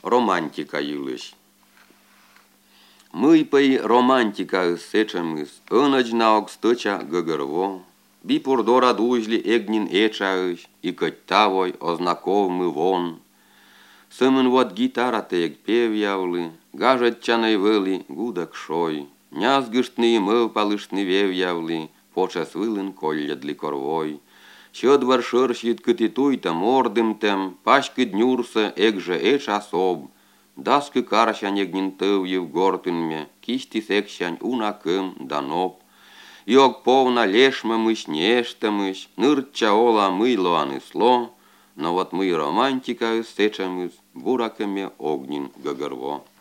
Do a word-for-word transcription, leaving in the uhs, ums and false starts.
романтика юлыш. Мы пей романтика сечемыз, ыночнаок стыча гыгырво, бипурдора дужли эгнин эчаыш, и кыттавой ознакомы вон. Сымын вот гитара тег пев явлы, гажет чаной выли гудок шой, нязгыштны мыл палыштны вев явлы, почес вылын коллядли корвой. Щодвар шырщит кытитуйта мордым тем, пашкы днюрса эгже эч особ, даскы карщань эгнин тывьев гортынме, кисти секщань унакым даноп. Йог повна лешмамыш, нештамыш, нырча ола мыйлоаны сло, но вот мы романтика сечамыз, бураками огнин гагырво.